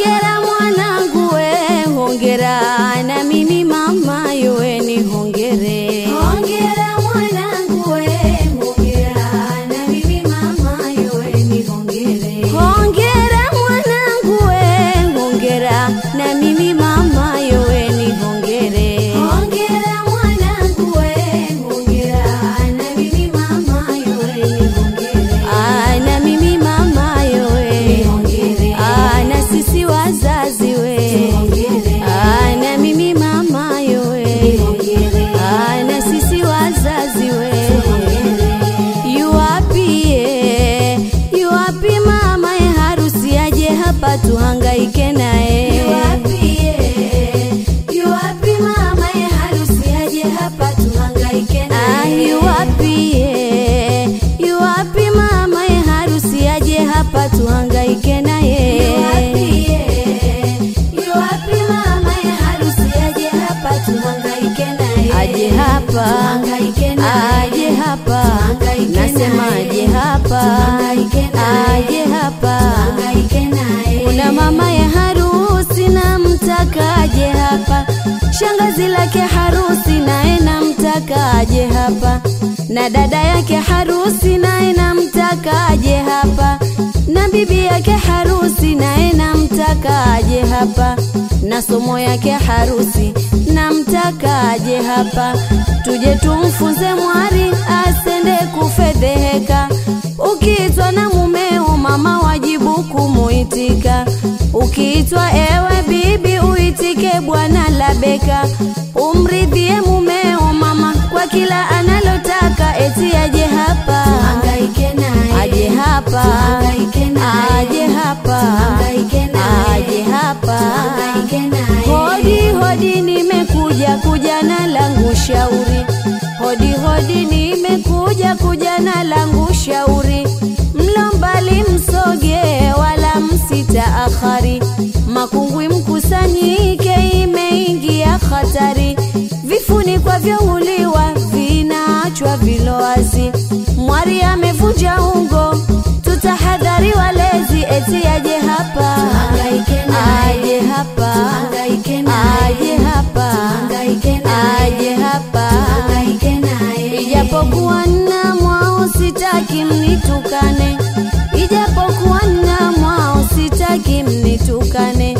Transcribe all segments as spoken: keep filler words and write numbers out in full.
hongera mwanangu we, hongera na mimi mama yowe ni hongere. Hongera mwanangu we, hongera na mimi mama yowe ni hongere. Hongera mwanangu we, hongera na mimi mama yowe ni hongere. Hongera mwanangu we, hongera na mimi mama yowe ni hongere. Ah, na mimi mama yowe hongere. Ah, na sisi wazazi we hongere. Ah, na mimi mama yowe hongere. Ah, na sisi wazazi we Yuwapie, yuwapi mama ya harusi aje hapa tuhangaike naye. Yuwapie, yuwapi mama ya harusi aje hapa tuhangaike Ah, naye. yuwapie, yuwapi mama ya harusi aje hapa tuhangaike naye. Yuwapie, yuwapi mama ya harusi aje hapa tuhangaike naye. Aje hapa, Tuhangaike naye. aje hapa, Tuhangaike nasema naye. aje hapa, Tuhangaike naye. aje hapa. Tuhangaike naye. Kuna mama ya harusi na mtaka aje hapa, shangazi lake harusi naye na mtaka aje hapa, na dada yake harusi naye na mtaka aje hapa, na bibi yake harusi naye na mtaka aje hapa, na somo yake harusi na mtaka aje hapa. Tuje tumfunze mwari asende kufedheheka, ukiitwa na mumeo mama wajibu kumuitika, ukiitwa ewe bibi uitike bwana labeka, umridhie mumeo mama kwa kila analotaka, eti aje hapa, Tuhangaike naye. aje hapa, Tuhangaike naye. aje hapa, Tuhangaike naye. aje hapa. Tuhangaike naye. Hodi hodi nimekuja kuja na langu shauri, hodi hodi nimekuja kuja na langu shauri, mlo mbali msoge wala msitaakhari, makungwi mkusanyike imeingia hatari, vifunikwa vyauliwa vinaachwa vilowazi, mwari amevunja ungo tutahadhari walezi, eti aje hapa, Tuhangaike naye. aje hapa, Tuhangaike naye. aje hapa, Tuhangaike naye. aje hapa. Tuhangaike naye. Ijapokuwa na mwao sitaki mnitukane, ijapokuwa na mwao sitaki mnitukane,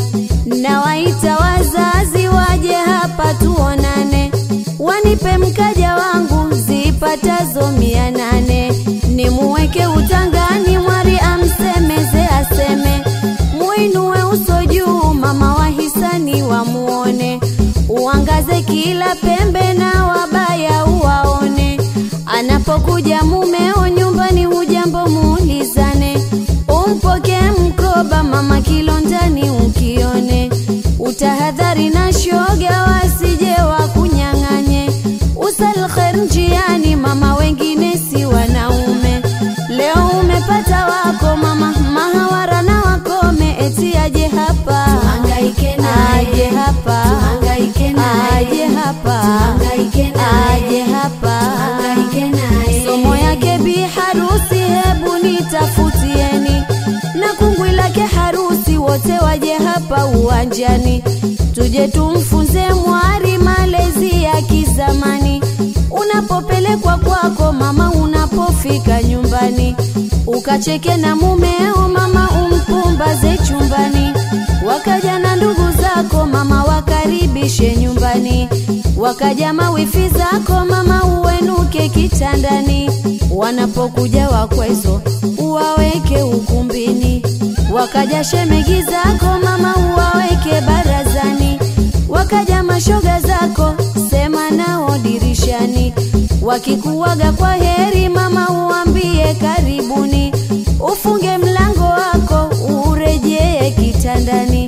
nawaita wazazi waje hapa tuonane, wanipe mkaja wangu zipatazo mia nane, nimuweke utangani mwari amsemeze aseme, muinue uso juu mama wa hisani wamuone, uangaze kila pembe na wabaya uwaone, anapokuja mumeo nyumbani hujambo muulizane, umpoke mkoba mama kilondani ukione, utahadhari na shoga wasije wakunyang'anye, usal khair njiani mama wengine si wanaume, leo umepata wako mama mahawara na wakome, eti aje hapa, Tuhangaike naye. aje hapa, Tuhangaike naye. aje hapa, Tuhangaike naye. aje hapa. Tuhangaike naye. Somo yake bi harusi hebu nitafutieni, na kungwi lake harusi wote waje hapa uwanjani, tuje tumfunze mwari malezi ya kizamani, unapopelekwa kwako mama, unapofika nyumbani, ukacheke na mumeo mama, umpumbaze chumbani, wakaja na ndugu zako mama, wakaribishe nyumbani, wakaja mawifi zako mama, uenuke kitandani, wanapokuja wakwezo uwaweke ukumbini, wakaja shemegi zako mama, uwaweke barazani, wakaja mashoga zako sema nao dirishani, wakikuwaga kwa heri mama, uambie karibuni, ufunge mlango wako urejee kitandani,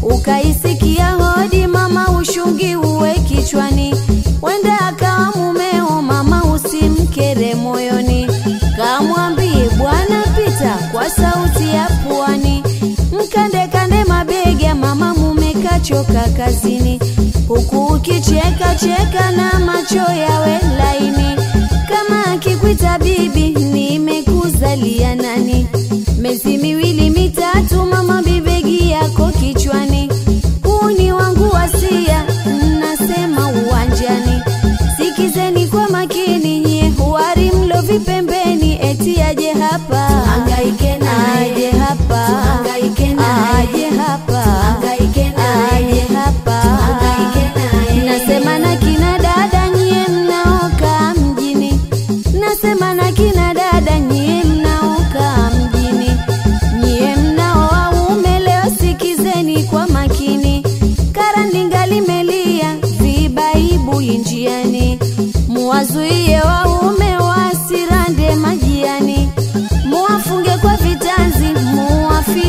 ukaisikia hodi mama, ushungi uwe kichwani, wenda akawa mumeo mama, usimkere moyoni, kamwambie bwana pita kwa sauti ya pwani, mkande kande mabega mama, mume kachoka kazini, huku ukicheka cheka na macho yawe laini, kama akikuita bibi nimekuzalia nani, miezi miwili mitatu mama, bibegi yako kichwa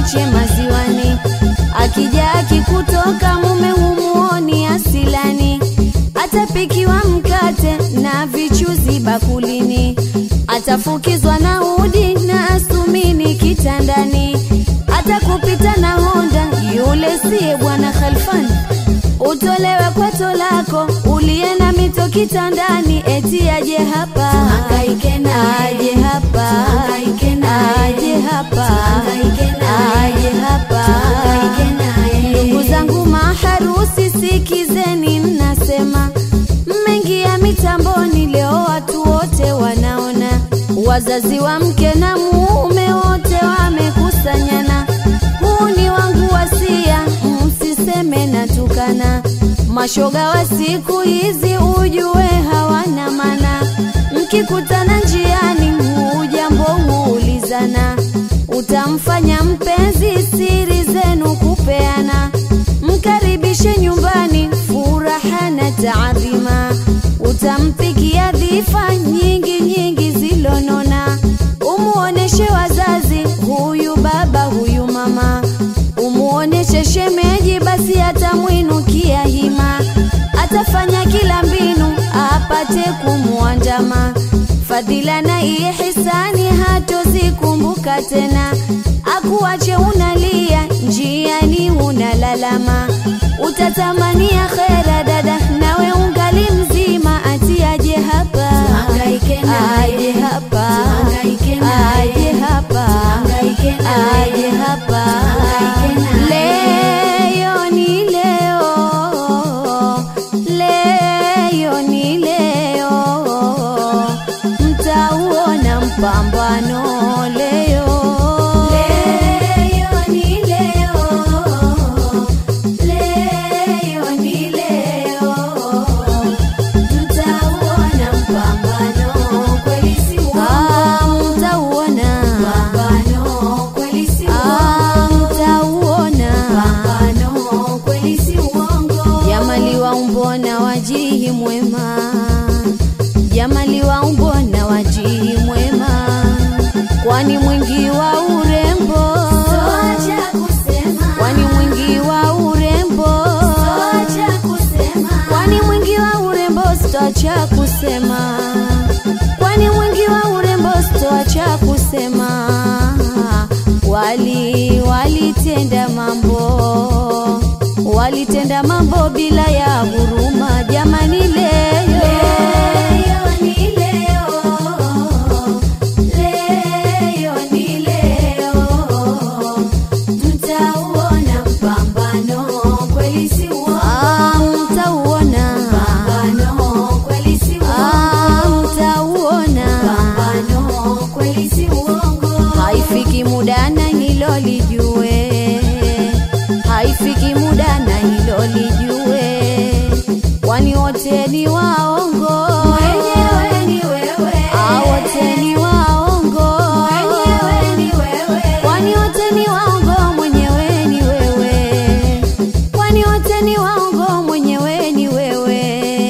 mfiche maziwani. Akija akikutoka mume humuoni asilani. Atapikiwa mkate na vichuzi bakulini. Atafukizwa na udi na asumini kitandani. Atakupita na Honda yule siye bwana Khalfan. Utolewe kwa tolako uliye na mito kitandani. Eti aje hapa Tuhangaike naye. aje hapa Tuhangaike naye. aje hapa Tuhangaike naye. aje hapa. Tuhangaike naye. Ndugu zangu maharusi sikizeni, mnasema mmeingia mitamboni, leo watu wote wanaona. Wazazi wa mke na mume wote wamekusanyana. Huu ni wangu wasia, msiseme natukana. Mashoga wa siku hizi ujue hawana maana. Mkikutana njiani hujambo huulizana. Utamfanya mpenzi siri zenu kupeana. Mkaribishe nyumbani furaha na taadhima. Utampikia dhifa nyingi nyingi zilonona. Umuoneshe wazazi, huyu baba huyu mama. Umuoneshe shemeji, basi atamwinukia hima. Atafanya kila mbinu apate kumuandama. Fadhila na ihsani hatozikumbuka tena. Akuache unalia njiani unalalama. Utatamania khera dada, nawe ungali mzima. Ati aje hapa Tuhangaike naye. aje hapa Tuhangaike naye. aje hapa Tuhangaike naye. aje hapa. Tuhangaike naye. Leo ni leo, leo ni leo. Mtauona mpambano leo. Leo ni leo. Leo ni leo. Tutauona mpambano kweli si uongo. Ah, mtauona. Mpambano kweli si Ah, uongo. mtauona. Mpambano kweli si uongo. Jamali wa umbo na wajihi mwema. Jamali wa umbo na wajihi mwema. Kwani mwingi wa urembo. Acha kusema. Kwani mwingi wa urembo. Acha kusema. Kwani mwingi wa urembo sitoacha kusema. Kwani mwingi wa urembo sitoacha kusema. Wali walitenda mambo, walitenda mambo bila ya huruma. Jamani leo Leo ni leo. Leo ni leo. Tutauona mpambano kweli si uongo. ah, mtauona. Mpambano kweli si uongo. Ah, mtauona. Mpambano kweli si uongo. Haifiki muda na hilo lijue, haifiki muda na hilo lijue. Kwani wote ni waongo, Mwenyewe ni wewe. ah, wote ni waongo. Mwenyewe ni wewe. Kwani wote ni waongo, mwenyewe ni wewe. Kwani wote ni waongo, mwenyewe ni wewe.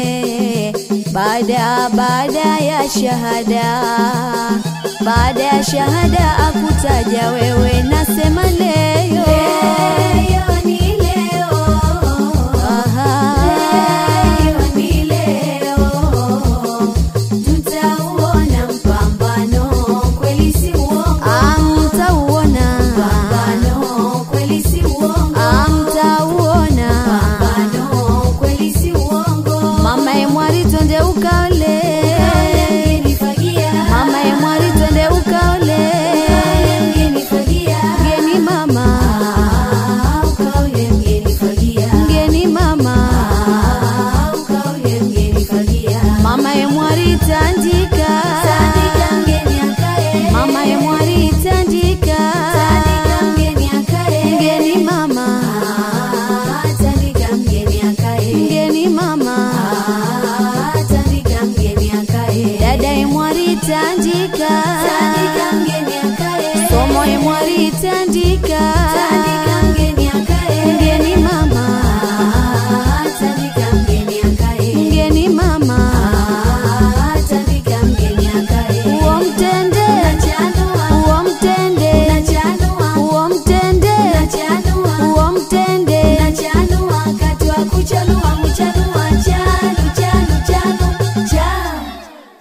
Baada baada ya shahada, baada ya shahada akutaja wewe